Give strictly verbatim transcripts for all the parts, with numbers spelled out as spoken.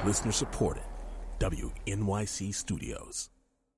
Listener supported. W N Y C Studios.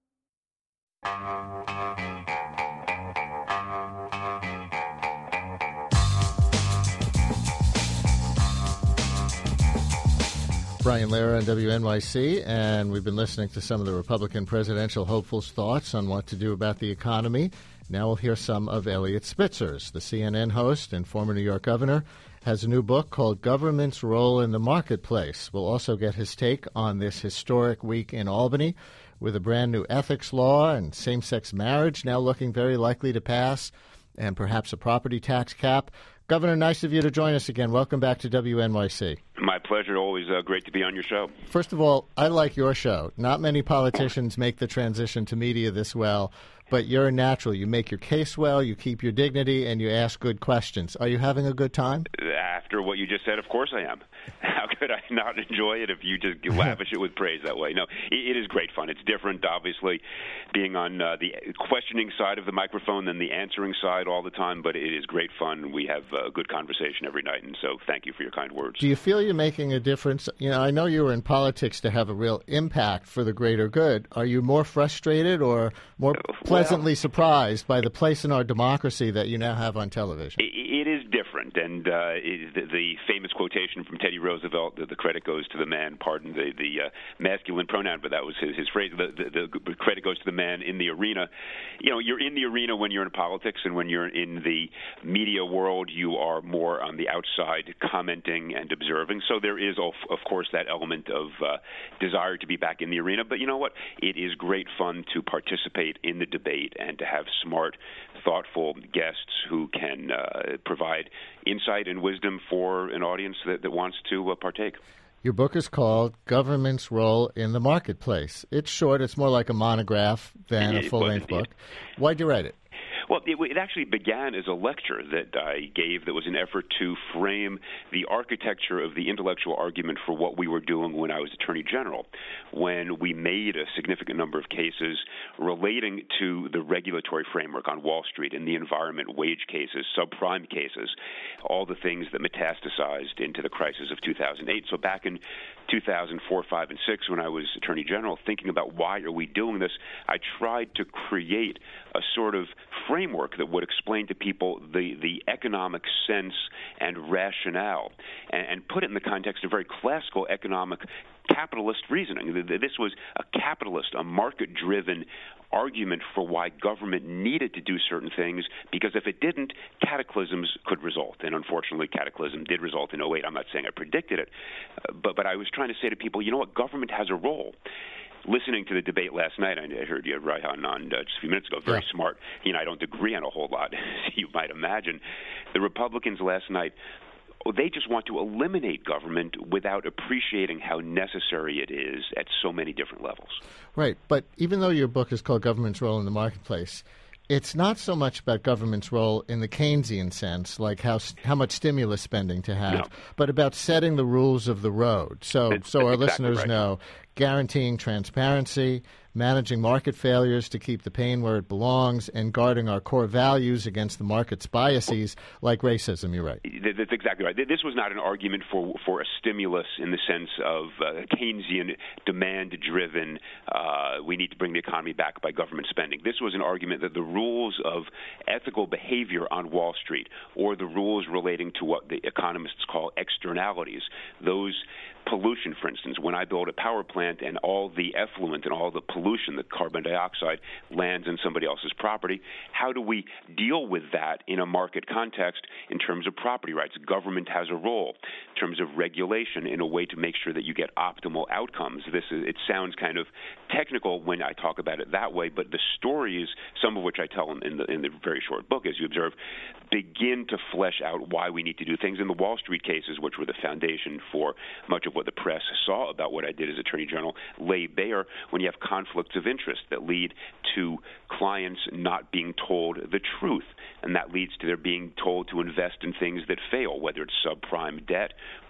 Brian Lehrer on W N Y C, and we've been listening to some of the Republican presidential hopefuls' thoughts on what to do about the economy. Now we'll hear some of Eliot Spitzer's. The C N N host and former New York governor has a new book called Government's Role in the Marketplace. We'll also get his take on this historic week in Albany with a brand new ethics law and same-sex marriage now looking very likely to pass, and perhaps a property tax cap. Governor, nice of you to join us again. Welcome back to W N Y C. My pleasure. Always uh, great to be on your show. First of all, I like your show. Not many politicians make the transition to media this well, but you're a natural. You make your case well, you keep your dignity, and you ask good questions. Are you having a good time? After what you just said, of course I am. How could I not enjoy it if you just lavish it with praise that way? No, it, it is great fun. It's different, obviously, being on uh, the questioning side of the microphone than the answering side all the time, but it is great fun. We have a good conversation every night, and so thank you for your kind words. Do you feel you're making a difference? You know, I know you were in politics to have a real impact for the greater good. Are you more frustrated or more pleasantly well, surprised by the place in our democracy that you now have on television? It, it is different, and uh, it, the, the famous quotation from Teddy Roosevelt, that the credit goes to the man, pardon the, the uh, masculine pronoun, but that was his, his phrase, the, the, the credit goes to the man in the arena. You know, you're in the arena when you're in politics, and when you're in the media world, you are more on the outside commenting and observing. So there is, of, of course, that element of uh, desire to be back in the arena. But you know what? It is great fun to participate in the debate and to have smart, thoughtful guests who can uh, provide insight and wisdom for an audience that, that wants to uh, partake. Your book is called Government's Role in the Marketplace. It's short. It's more like a monograph than a full-length book. Why'd you write it? Well, it, it actually began as a lecture that I gave that was an effort to frame the architecture of the intellectual argument for what we were doing when I was Attorney General, when we made a significant number of cases relating to the regulatory framework on Wall Street and the environment, wage cases, subprime cases, all the things that metastasized into the crisis of two thousand eight. So back in two thousand four, five, and six, when I was Attorney General, thinking about why are we doing this, I tried to create a sort of framework that would explain to people the, the economic sense and rationale, and, and put it in the context of very classical economic capitalist reasoning. This was a capitalist, a market-driven argument for why government needed to do certain things, because if it didn't, cataclysms could result. And unfortunately, cataclysm did result in oh eight. I'm not saying I predicted it, uh, but, but I was trying to say to people, you know what, government has a role. Listening to the debate last night, I heard you, Raihan, on uh, just a few minutes ago, very yeah. smart. He and I don't agree on a whole lot, as you might imagine. The Republicans last night, they just want to eliminate government without appreciating how necessary it is at so many different levels. Right, but even though your book is called Government's Role in the Marketplace, it's not so much about government's role in the Keynesian sense, like how how much stimulus spending to have, no. but about setting the rules of the road. So, that's, so that's our exactly listeners right. know, guaranteeing transparency, managing market failures to keep the pain where it belongs, and guarding our core values against the market's biases, like racism. You're right. That's exactly right. This was not an argument for, for a stimulus in the sense of uh, Keynesian demand-driven, uh, we need to bring the economy back by government spending. This was an argument that the rules of ethical behavior on Wall Street, or the rules relating to what the economists call externalities, those pollution, for instance, when I build a power plant and all the effluent and all the pollution, the carbon dioxide, lands in somebody else's property, how do we deal with that in a market context in terms of property rights? Government has a role in terms of regulation in a way to make sure that you get optimal outcomes. This is, it sounds kind of technical when I talk about it that way, but the stories, some of which I tell in the, in the very short book, as you observe, begin to flesh out why we need to do things. In the Wall Street cases, which were the foundation for much of what the press saw about what I did as Attorney General, lay bare when you have conflicts of interest that lead to clients not being told the truth, and that leads to their being told to invest in things that fail, whether it's subprime debt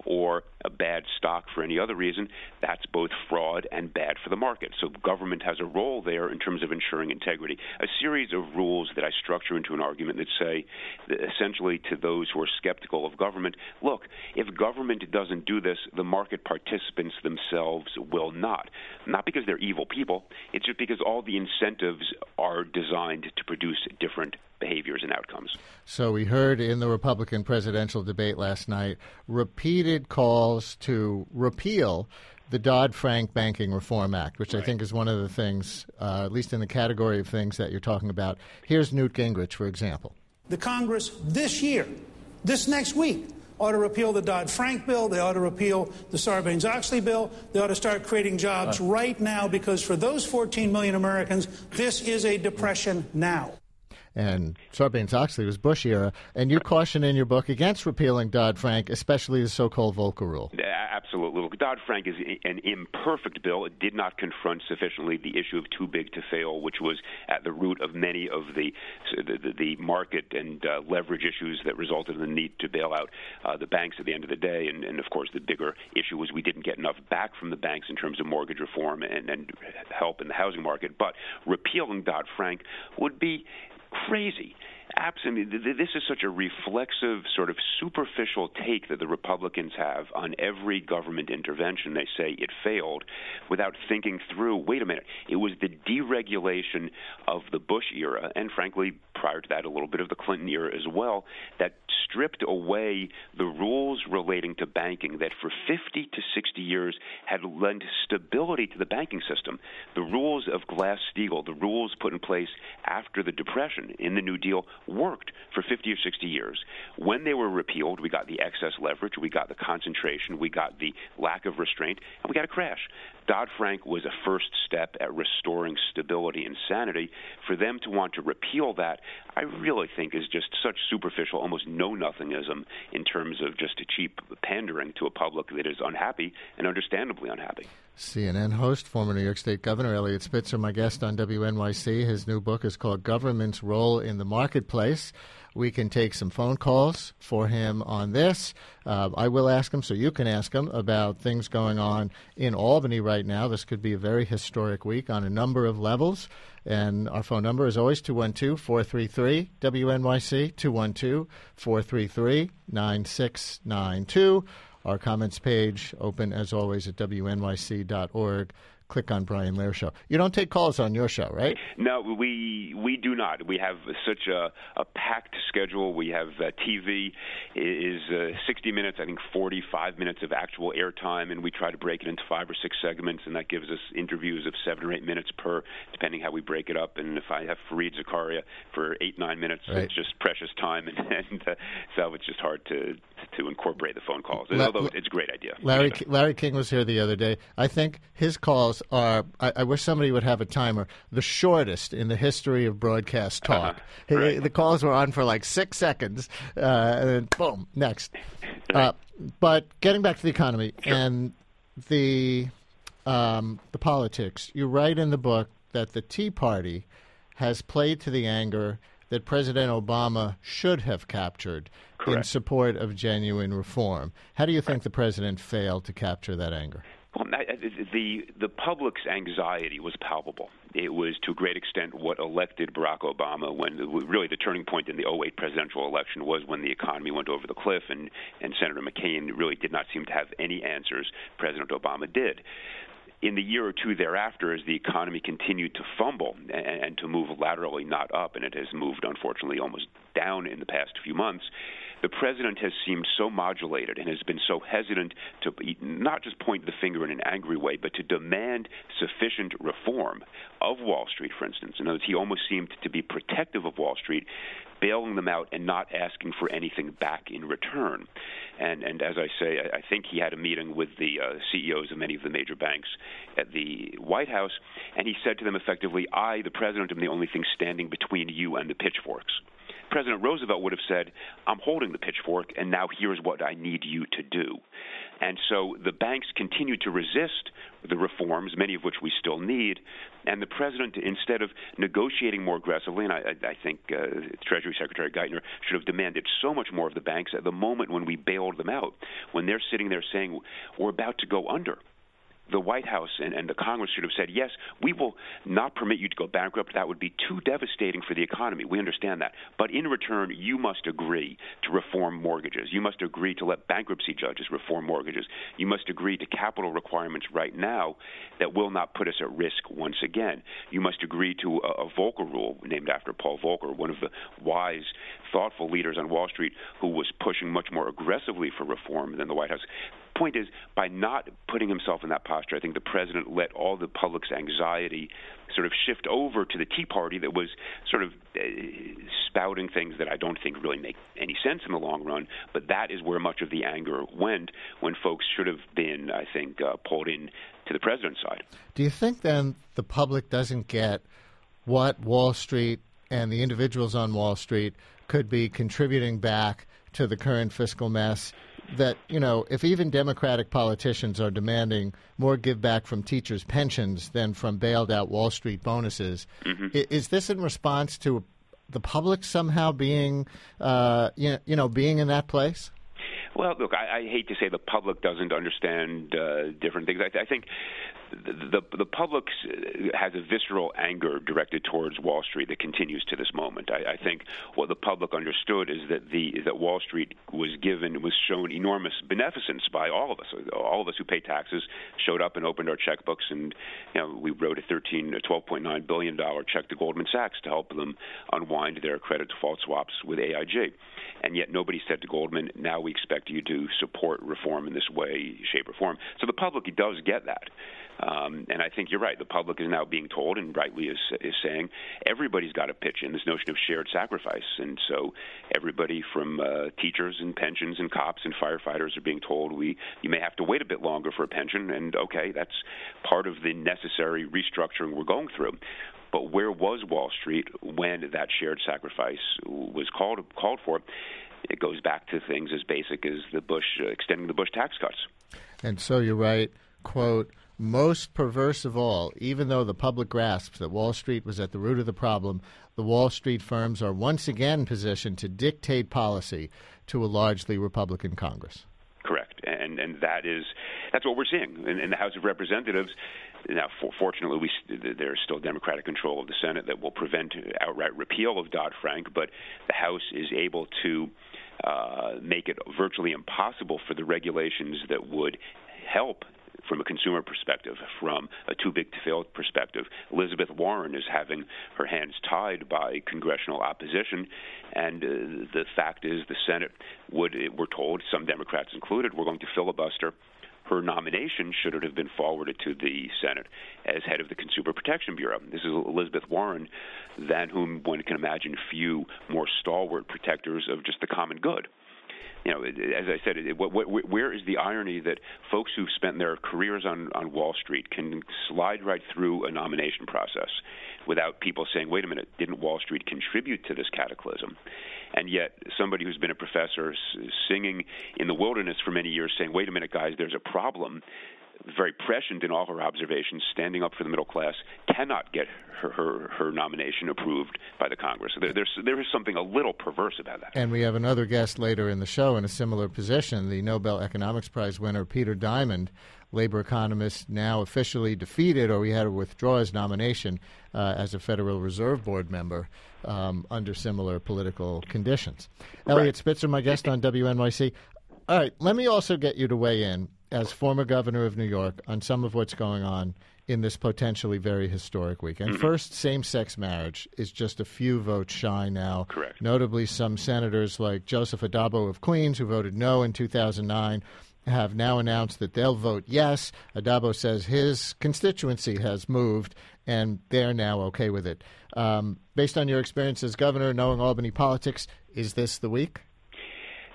or a bad stock for any other reason, that's both fraud and bad for the market. So government has a role there in terms of ensuring integrity. A series of rules that I structure into an argument that say, that essentially to those who are skeptical of government, look, if government doesn't do this, the market participants themselves will not. Not because they're evil people, it's just because all the incentives are designed to produce different behaviors and outcomes. So we heard in the Republican presidential debate last night repeated calls to repeal the Dodd-Frank Banking Reform Act, which right. I think is one of the things, uh, at least in the category of things that you're talking about. Here's Newt Gingrich, for example. The Congress this year, this next week, ought to repeal the Dodd-Frank bill. They ought to repeal the Sarbanes-Oxley bill. They ought to start creating jobs uh, right now, because for those fourteen million Americans, this is a depression now. And Sarbanes-Oxley was Bush era. And you caution in your book against repealing Dodd-Frank, especially the so-called Volcker Rule. Absolutely. Look, Dodd-Frank is an imperfect bill. It did not confront sufficiently the issue of too big to fail, which was at the root of many of the the, the market and uh, leverage issues that resulted in the need to bail out uh, the banks at the end of the day. And, and, of course, the bigger issue was we didn't get enough back from the banks in terms of mortgage reform and, and help in the housing market. But repealing Dodd-Frank would be crazy. Absolutely. This is such a reflexive, sort of superficial take that the Republicans have on every government intervention. They say it failed without thinking through, wait a minute, it was the deregulation of the Bush era, and frankly, prior to that, a little bit of the Clinton era as well, that stripped away the rules relating to banking that for fifty to sixty years had lent stability to the banking system. The rules of Glass-Steagall, the rules put in place after the Depression in the New Deal, worked for fifty or sixty years. When they were repealed, we got the excess leverage, we got the concentration, we got the lack of restraint, and we got a crash. Dodd-Frank was a first step at restoring stability and sanity. For them to want to repeal that, I really think is just such superficial, almost know-nothingism in terms of just a cheap pandering to a public that is unhappy and understandably unhappy. C N N host, former New York State Governor Eliot Spitzer, my guest on W N Y C. His new book is called Government's Role in the Marketplace. We can take some phone calls for him on this. Uh, I will ask him, so you can ask him, about things going on in Albany right now. This could be a very historic week on a number of levels. And our phone number is always two one two, four three three, W N Y C, two one two, four three three, nine six nine two. Our comments page open, as always, at W N Y C dot org. Click on Brian Lehrer Show. You don't take calls on your show, right? No, we we do not. We have such a, a packed schedule. We have uh, T V is uh, sixty minutes, I think forty-five minutes of actual airtime, and we try to break it into five or six segments, and that gives us interviews of seven or eight minutes per, depending how we break it up. And if I have Fareed Zakaria for eight, nine minutes, right. It's just precious time, and, and uh, so it's just hard to to incorporate the phone calls. La- Although it's a great idea. Larry Larry King was here the other day. I think his calls are, I, I wish somebody would have a timer, the shortest in the history of broadcast talk. Uh-huh. Right. The calls were on for like six seconds, uh, and then boom, next. Uh, but getting back to the economy sure. and the um, the politics, you write in the book that the Tea Party has played to the anger that President Obama should have captured Correct. in support of genuine reform. How do you think the president failed to capture that anger? Well, the the public's anxiety was palpable. It was to a great extent what elected Barack Obama when really the turning point in the oh eight presidential election was when the economy went over the cliff and, and Senator McCain really did not seem to have any answers. President Obama did. In the year or two thereafter, as the economy continued to fumble and, and to move laterally, not up, and it has moved, unfortunately, almost down in the past few months, the president has seemed so modulated and has been so hesitant to not just point the finger in an angry way, but to demand sufficient reform of Wall Street, for instance. In other words, he almost seemed to be protective of Wall Street, bailing them out and not asking for anything back in return. And, and as I say, I think he had a meeting with the uh, C E Os of many of the major banks at the White House, and he said to them effectively, I, the president, am the only thing standing between you and the pitchforks. President Roosevelt would have said, I'm holding the pitchfork, and now here's what I need you to do. And so the banks continue to resist the reforms, many of which we still need, and the president, instead of negotiating more aggressively, and I, I think uh, Treasury Secretary Geithner should have demanded so much more of the banks at the moment when we bailed them out, when they're sitting there saying, we're about to go under. The White House and, and the Congress should have said, yes, we will not permit you to go bankrupt. That would be too devastating for the economy. We understand that. But in return, you must agree to reform mortgages. You must agree to let bankruptcy judges reform mortgages. You must agree to capital requirements right now that will not put us at risk once again. You must agree to a, a Volcker rule named after Paul Volcker, one of the wise, thoughtful leaders on Wall Street who was pushing much more aggressively for reform than the White House. Point is, by not putting himself in that posture, I think the president let all the public's anxiety sort of shift over to the Tea Party that was sort of uh, spouting things that I don't think really make any sense in the long run. But that is where much of the anger went, when folks should have been, I think, uh, pulled in to the president's side. Do you think then the public doesn't get what Wall Street and the individuals on Wall Street could be contributing back to the current fiscal mess? That, you know, if even Democratic politicians are demanding more give back from teachers' pensions than from bailed out Wall Street bonuses, mm-hmm. is this in response to the public somehow being, uh, you know, you know, being in that place? Well, look, I, I hate to say the public doesn't understand uh, different things. I, I think the, the the public has a visceral anger directed towards Wall Street that continues to this moment. I, I think what the public understood is that the is that Wall Street was given was shown enormous beneficence by all of us. All of us who pay taxes showed up and opened our checkbooks, and you know we wrote a thirteen, twelve point nine billion dollar check to Goldman Sachs to help them unwind their credit default swaps with A I G. And yet nobody said to Goldman, now we expect you to support reform in this way, shape, or form. So the public does get that. Um, and I think you're right. The public is now being told, and rightly is, is saying, everybody's got to pitch in this notion of shared sacrifice. And so everybody from uh, teachers and pensions and cops and firefighters are being told, we you may have to wait a bit longer for a pension. And, okay, that's part of the necessary restructuring we're going through. But where was Wall Street when that shared sacrifice was called called for? It goes back to things as basic as the Bush uh, extending the Bush tax cuts. And so you're right, quote, most perverse of all, even though the public grasps that Wall Street was at the root of the problem, the Wall Street firms are once again positioned to dictate policy to a largely Republican Congress. Correct. And and that is that's what we're seeing in, in the House of Representatives. Now, for, fortunately, we, there's still Democratic control of the Senate that will prevent outright repeal of Dodd-Frank, but the House is able to uh, make it virtually impossible for the regulations that would help from a consumer perspective, from a too-big-to-fail perspective. Elizabeth Warren is having her hands tied by congressional opposition, and uh, the fact is the Senate would, we're told, some Democrats included, we're going to filibuster her nomination should it have been forwarded to the Senate as head of the Consumer Protection Bureau. This is Elizabeth Warren, than whom one can imagine few more stalwart protectors of just the common good. You know, as I said, it, what, what, where is the irony that folks who've spent their careers on, on Wall Street can slide right through a nomination process without people saying, wait a minute, didn't Wall Street contribute to this cataclysm? And yet somebody who's been a professor singing in the wilderness for many years saying, wait a minute, guys, there's a problem, very prescient in all her observations, standing up for the middle class, cannot get her, her, her nomination approved by the Congress. There, there's, there is something a little perverse about that. And we have another guest later in the show in a similar position, the Nobel Economics Prize winner Peter Diamond, labor economist, now officially defeated, or he had to withdraw his nomination uh, as a Federal Reserve Board member um, under similar political conditions. Right. Elliot Spitzer, my guest on W N Y C. All right, let me also get you to weigh in as former governor of New York on some of what's going on in this potentially very historic weekend. Mm-hmm. First, same-sex marriage is just a few votes shy now. Correct. Notably, some senators like Joseph Addabbo of Queens, who voted no in two thousand nine, have now announced that they'll vote yes. Addabbo says his constituency has moved, and they're now okay with it. Um, based on your experience as governor, knowing Albany politics, is this the week? Yeah,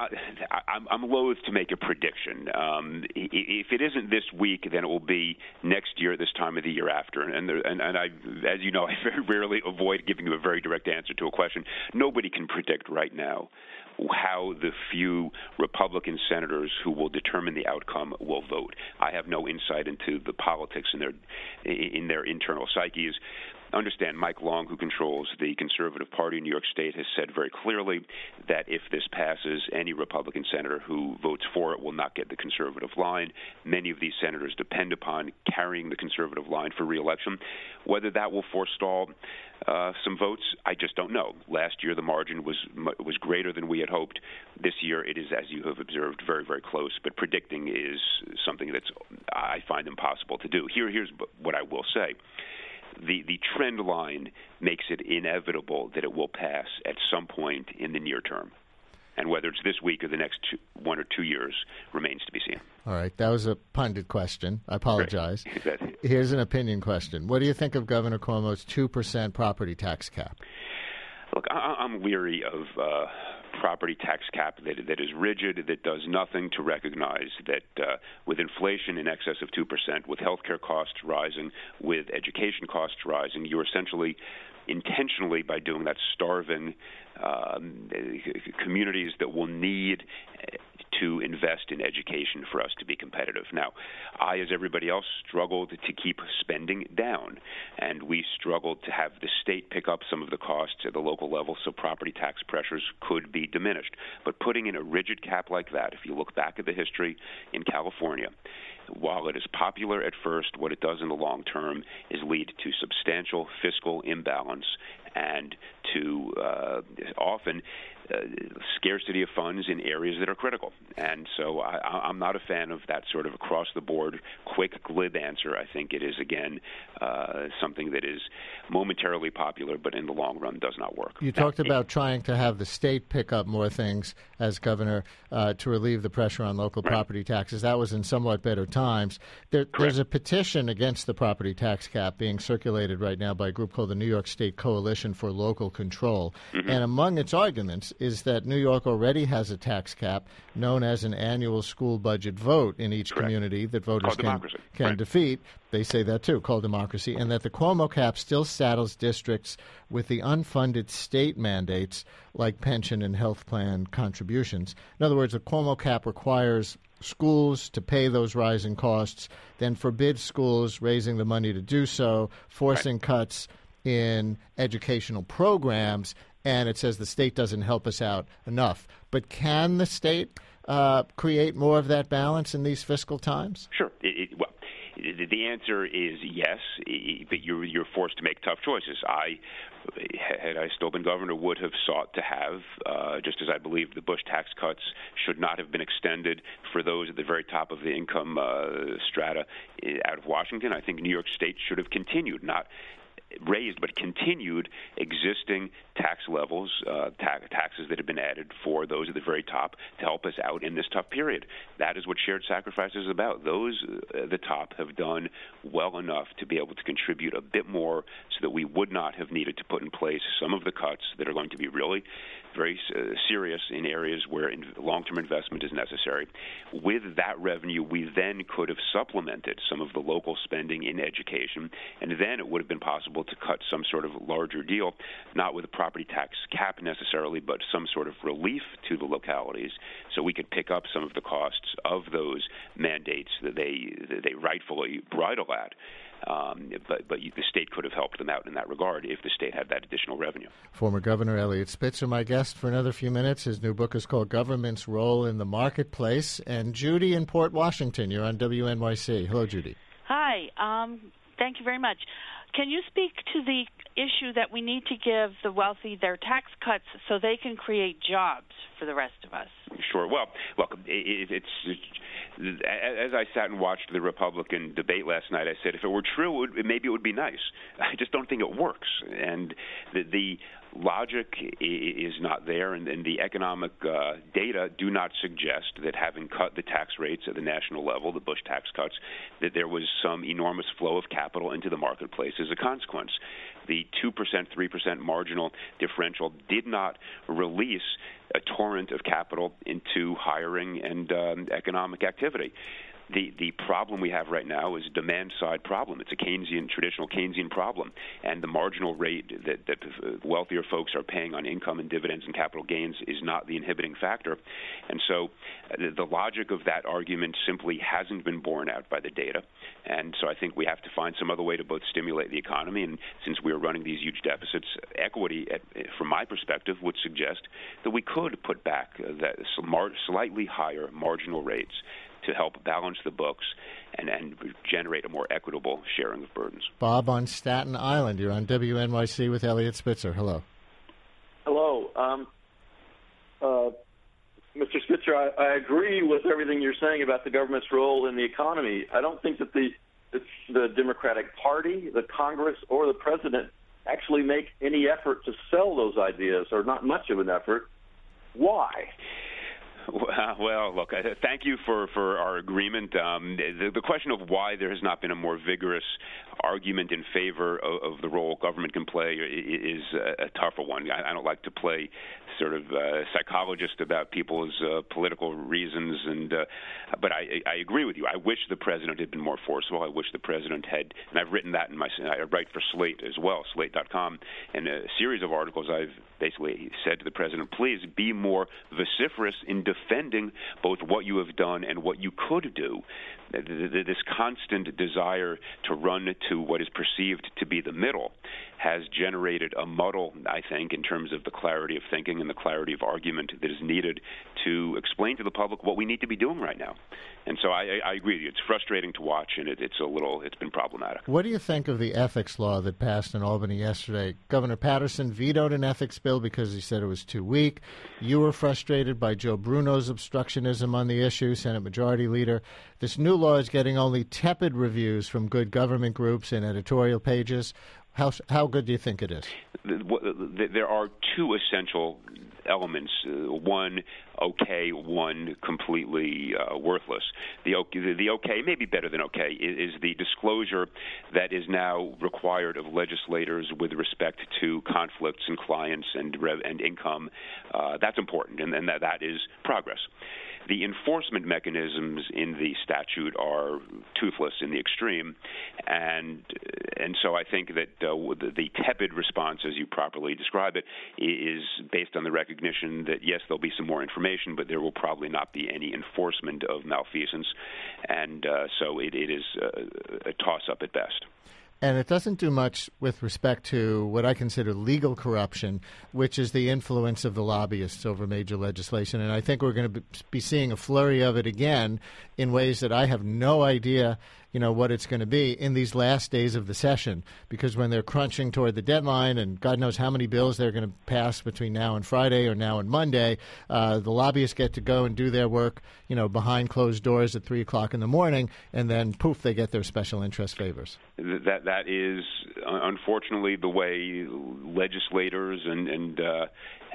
I, I'm, I'm loath to make a prediction. Um, if it isn't this week, then it will be next year at this time of the year after. And, there, and, and I, as you know, I very rarely avoid giving you a very direct answer to a question. Nobody can predict right now how the few Republican senators who will determine the outcome will vote. I have no insight into the politics in their in their internal psyches. Understand, Mike Long, who controls the Conservative Party in New York State, has said very clearly that if this passes, any Republican senator who votes for it will not get the conservative line. Many of these senators depend upon carrying the conservative line for re-election. Whether that will forestall uh, some votes, I just don't know. Last year, the margin was was greater than we had hoped. This year, it is, as you have observed, very, very close. But predicting is something that's I find impossible to do. Here, here's what I will say. The, the trend line makes it inevitable that it will pass at some point in the near term. And whether it's this week or the next two, one or two years remains to be seen. All right. That was a pundit question. I apologize. Right. Here's an opinion question. What do you think of Governor Cuomo's two percent property tax cap? Look, I, I'm leery of uh, property tax cap that, that is rigid, that does nothing to recognize that uh, with inflation in excess of two percent, with healthcare costs rising, with education costs rising, you're essentially intentionally, by doing that, starving um, communities that will need to invest in education for us to be competitive. Now, I, as everybody else, struggled to keep spending down, and we struggled to have the state pick up some of the costs at the local level so property tax pressures could be diminished. But putting in a rigid cap like that, if you look back at the history in California, while it is popular at first, what it does in the long term is lead to substantial fiscal imbalance and to uh, often uh, scarcity of funds in areas that are critical. And so I, I'm not a fan of that sort of across-the-board, quick, glib answer. I think it is, again, uh, something that is momentarily popular, but in the long run does not work. You talked now, about it, trying to have the state pick up more things as governor uh, to relieve the pressure on local right. property taxes. That was in somewhat better times. There, there's a petition against the property tax cap being circulated right now by a group called the New York State Coalition for Local Control. Mm-hmm. And among its arguments is that New York already has a tax cap known as an annual school budget vote in each Correct. community that voters called can, can right. defeat. They say that too, called democracy, and that the Cuomo cap still saddles districts with the unfunded state mandates like pension and health plan contributions. In other words, the Cuomo cap requires schools to pay those rising costs, then forbids schools raising the money to do so, forcing right. cuts in educational programs, and it says the state doesn't help us out enough. But can the state uh, create more of that balance in these fiscal times? Sure. It, it, well, the answer is yes, but you're, you're forced to make tough choices. I, had I still been governor, would have sought to have, uh, just as I believe the Bush tax cuts should not have been extended for those at the very top of the income uh, strata out of Washington. I think New York State should have continued, not raised, but continued existing tax levels, uh, ta- taxes that have been added for those at the very top to help us out in this tough period. That is what shared sacrifice is about. Those at the top have done well enough to be able to contribute a bit more so that we would not have needed to put in place some of the cuts that are going to be really very uh, serious in areas where in long-term investment is necessary. With that revenue, we then could have supplemented some of the local spending in education, and then it would have been possible to cut some sort of larger deal, not with a property tax cap necessarily, but some sort of relief to the localities so we could pick up some of the costs of those mandates that they that they rightfully bridle at. Um, but, but the state could have helped them out in that regard if the state had that additional revenue. Former Governor Eliot Spitzer, my guest for another few minutes. His new book is called Government's Role in the Marketplace. And Judy in Port Washington, you're on W N Y C. Hello, Judy. Hi. Um, thank you very much. Can you speak to the issue that we need to give the wealthy their tax cuts so they can create jobs for the rest of us? Sure. Well, look, it, it's, it's as I sat and watched the Republican debate last night, I said if it were true, it would, maybe it would be nice. I just don't think it works. And the, the logic is not there, and, and the economic uh, data do not suggest that having cut the tax rates at the national level, the Bush tax cuts, that there was some enormous flow of capital into the marketplace as a consequence. The two percent, three percent marginal differential did not release a torrent of capital into hiring and um, economic activity. The the problem we have right now is a demand-side problem. It's a Keynesian, traditional Keynesian problem, and the marginal rate that, that wealthier folks are paying on income and dividends and capital gains is not the inhibiting factor. And so uh, the logic of that argument simply hasn't been borne out by the data. And so I think we have to find some other way to both stimulate the economy, and since we are running these huge deficits, equity, at, from my perspective, would suggest that we could put back uh, that slightly higher marginal rates to help balance the books and, and generate a more equitable sharing of burdens. Bob on Staten Island. You're on W N Y C with Eliot Spitzer. Hello. Hello. Um, uh, Mister Spitzer, I, I agree with everything you're saying about the government's role in the economy. I don't think that the, it's the Democratic Party, the Congress, or the President actually make any effort to sell those ideas, or not much of an effort. Why? Well, look, thank you for, for our agreement. Um, the, the question of why there has not been a more vigorous argument in favor of, of the role government can play is a, a tougher one. I, I don't like to play sort of uh, psychologist about people's uh, political reasons, and uh, but I, I agree with you. I wish the president had been more forceful. I wish the president had, and I've written that in my, I write for Slate as well, slate dot com, and a series of articles I've basically said to the president, please be more vociferous in defending both what you have done and what you could do. This constant desire to run to what is perceived to be the middle has generated a muddle, I think, in terms of the clarity of thinking and the clarity of argument that is needed to explain to the public what we need to be doing right now. And so I, I agree with you. It's frustrating to watch, and it, it's a little, it's been problematic. What do you think of the ethics law that passed in Albany yesterday? Governor Patterson vetoed an ethics bill because he said it was too weak. You were frustrated by Joe Bruno's obstructionism on the issue, Senate Majority Leader. This new law is getting only tepid reviews from good government groups and editorial pages. How how good do you think it is? There are two essential elements. Uh, one, okay, one completely uh, worthless. The okay, the okay, maybe better than okay, is, is the disclosure that is now required of legislators with respect to conflicts and clients and rev- and income. Uh, that's important, and, and that, that is progress. The enforcement mechanisms in the statute are toothless in the extreme, and and so I think that uh, the, the tepid response, as you properly describe it, is based on the recognition that, yes, there'll be some more information, but there will probably not be any enforcement of malfeasance, and uh, so it, it is uh, a toss-up at best. And it doesn't do much with respect to what I consider legal corruption, which is the influence of the lobbyists over major legislation. And I think we're going to be seeing a flurry of it again in ways that I have no idea, you know, what it's going to be in these last days of the session, because when they're crunching toward the deadline and God knows how many bills they're going to pass between now and Friday or now and Monday, uh, the lobbyists get to go and do their work, you know, behind closed doors at three o'clock in the morning, and then poof, they get their special interest favors. That that is unfortunately the way legislators and and uh,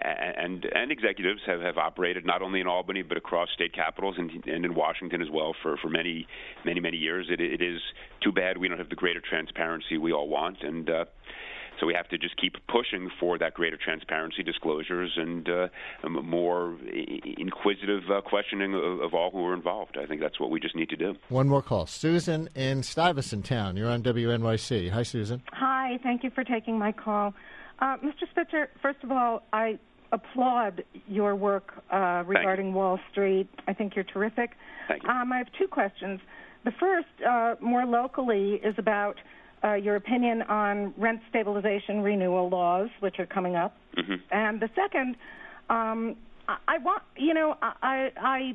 and and executives have, have operated, not only in Albany but across state capitals and, and in Washington as well for, for many many many years. It, it is too bad we don't have the greater transparency we all want, and uh, so we have to just keep pushing for that greater transparency, disclosures, and uh, more inquisitive uh, questioning of, of all who are involved. I think that's what we just need to do. One more call. Susan in Stuyvesant Town. You're on W N Y C. Hi, Susan. Hi. Thank you for taking my call. Uh, Mister Spitzer, first of all, I applaud your work uh, regarding Wall Street. I think you're terrific. Thank you. Um, I have two questions. The first, uh, more locally, is about uh, your opinion on rent stabilization renewal laws, which are coming up. Mm-hmm. And the second, um, I, I want, you know, I I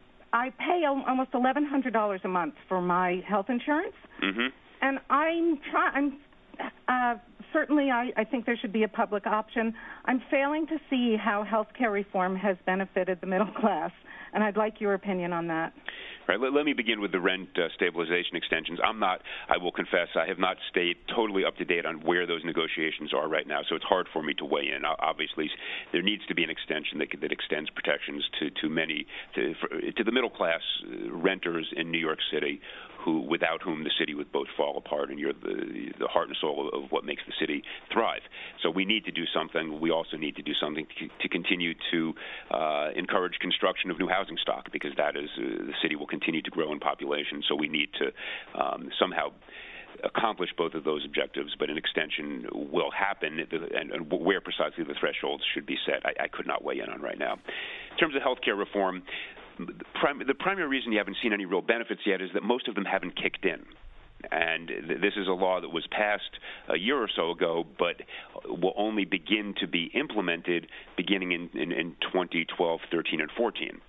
I pay almost eleven hundred dollars a month for my health insurance, mm-hmm. and I'm trying. Uh, certainly, I, I think there should be a public option. I'm failing to see how health care reform has benefited the middle class, and I'd like your opinion on that. Right. Let, let me begin with the rent uh, stabilization extensions. I'm not, I will confess, I have not stayed totally up to date on where those negotiations are right now, so it's hard for me to weigh in. Obviously, there needs to be an extension that, that extends protections to, to many, to, for, to the middle class renters in New York City who, without whom the city would both fall apart, and you're the, the heart and soul of what makes the city thrive. So we need to do something. We also need to do something to, to continue to uh, encourage construction of new housing stock, because that is uh, the city will continue to grow in population. So we need to um, somehow accomplish both of those objectives, but an extension will happen, and, and where precisely the thresholds should be set, I, I could not weigh in on right now. In terms of health care reform, the, prim- the primary reason you haven't seen any real benefits yet is that most of them haven't kicked in. And th- this is a law that was passed a year or so ago, but will only begin to be implemented beginning in, in, in twenty twelve, thirteen, and fourteen.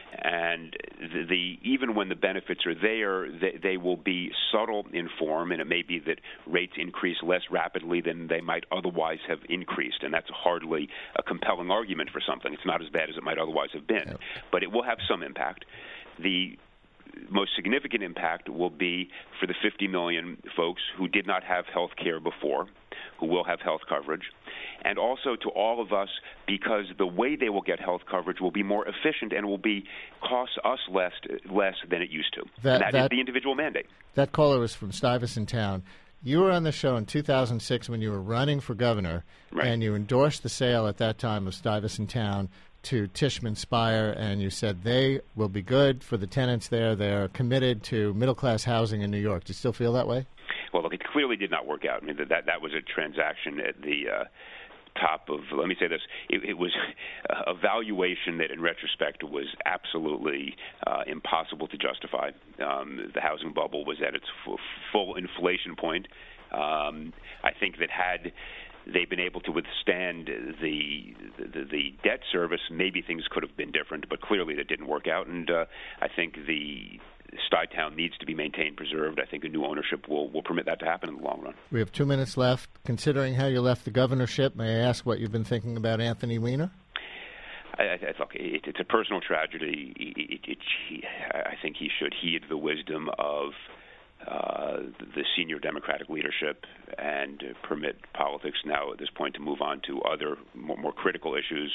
And the, the even when the benefits are there, they, they will be subtle in form, and it may be that rates increase less rapidly than they might otherwise have increased, and that's hardly a compelling argument for something. It's not as bad as it might otherwise have been, yep. But it will have some impact. The most significant impact will be for the fifty million folks who did not have health care before, who will have health coverage, and also to all of us, because the way they will get health coverage will be more efficient and will be cost us less less than it used to. That, and that, that is the individual mandate. That caller was from Stuyvesant Town. You were on the show in two thousand six when you were running for governor, right. And you endorsed the sale at that time of Stuyvesant Town to Tishman Speyer, and you said they will be good for the tenants there. They're committed to middle-class housing in New York. Do you still feel that way? Well, look, it clearly did not work out. I mean, that that was a transaction at the uh, top of, let me say this, it, it was a valuation that in retrospect was absolutely uh, impossible to justify. Um, the housing bubble was at its f- full inflation point. Um, I think that had they've been able to withstand the, the the debt service, maybe things could have been different, but clearly that didn't work out. And uh, I think the Stuytown needs to be maintained, preserved. I think a new ownership will, will permit that to happen in the long run. We have two minutes left. Considering how you left the governorship, may I ask what you've been thinking about Anthony Weiner? I, I, look, it, it's a personal tragedy. It, it, it, I think he should heed the wisdom of Uh, the senior Democratic leadership and uh, permit politics now at this point to move on to other more, more critical issues.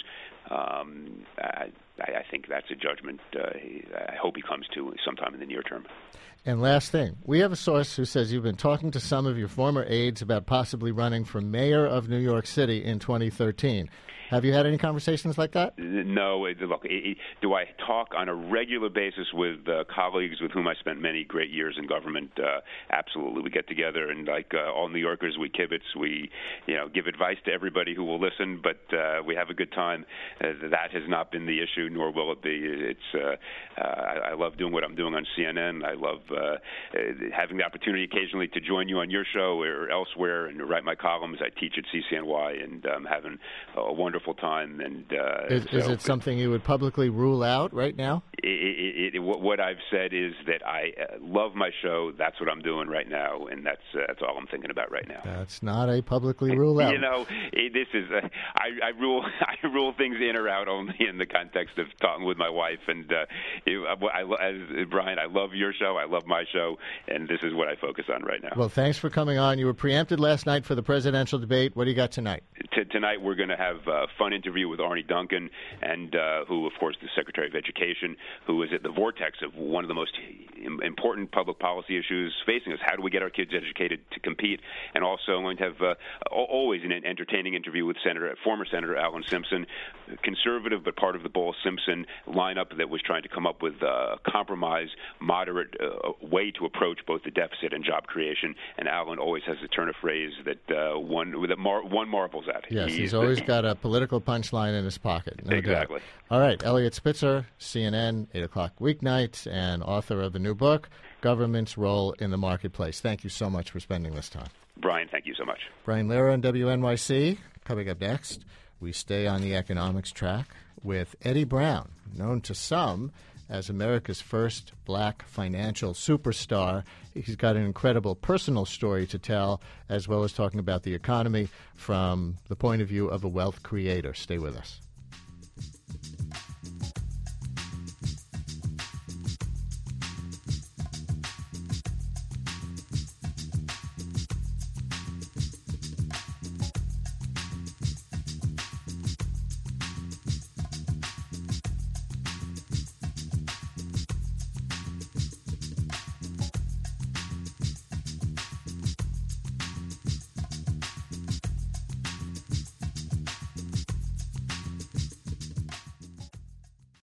Um, I, I think that's a judgment uh, I hope he comes to sometime in the near term. And last thing, we have a source who says you've been talking to some of your former aides about possibly running for mayor of New York City in twenty thirteen. Have you had any conversations like that? No. Look, do I talk on a regular basis with uh, colleagues with whom I spent many great years in government? Uh, absolutely. We get together, and like uh, all New Yorkers, we kibitz. We, you know, give advice to everybody who will listen, but uh, we have a good time. Uh, that has not been the issue, nor will it be. It's. Uh, uh, I, I love doing what I'm doing on C N N. I love uh, having the opportunity occasionally to join you on your show or elsewhere and write my columns. I teach at C C N Y, and um, having a wonderful time. And uh, is, so, is it something you would publicly rule out right now? It, it, it, what I've said is that I love my show. That's what I'm doing right now, and that's uh, that's all I'm thinking about right now. That's not a publicly rule out. You know, it, this is a, I, I rule I rule things in or out only in the context of talking with my wife. And uh, it, I, as Brian, I love your show. I love my show, and this is what I focus on right now. Well, thanks for coming on. You were preempted last night for the presidential debate. What do you got tonight? T- tonight we're going to have a fun interview with Arne Duncan, and uh, who, of course, the Secretary of Education, who is at the vortex of one of the most important public policy issues facing us. How do we get our kids educated to compete? And also I'm going to have uh, always an entertaining interview with Senator, former Senator Alan Simpson, conservative but part of the Bowles-Simpson lineup that was trying to come up with a compromise, moderate uh, way to approach both the deficit and job creation. And Alan always has a turn of phrase that uh, one that mar- one marvels at. Yes, he's, he's always the, got a political punchline in his pocket. No exactly. Doubt. All right, Eliot Spitzer, C N N, eight o'clock weeknights, and author of the new book, Government's Role in the Marketplace. Thank you so much for spending this time. Brian, thank you so much. Brian Lehrer on W N Y C. Coming up next, we stay on the economics track with Eddie Brown, known to some as America's first black financial superstar. He's got an incredible personal story to tell, as well as talking about the economy from the point of view of a wealth creator. Stay with us.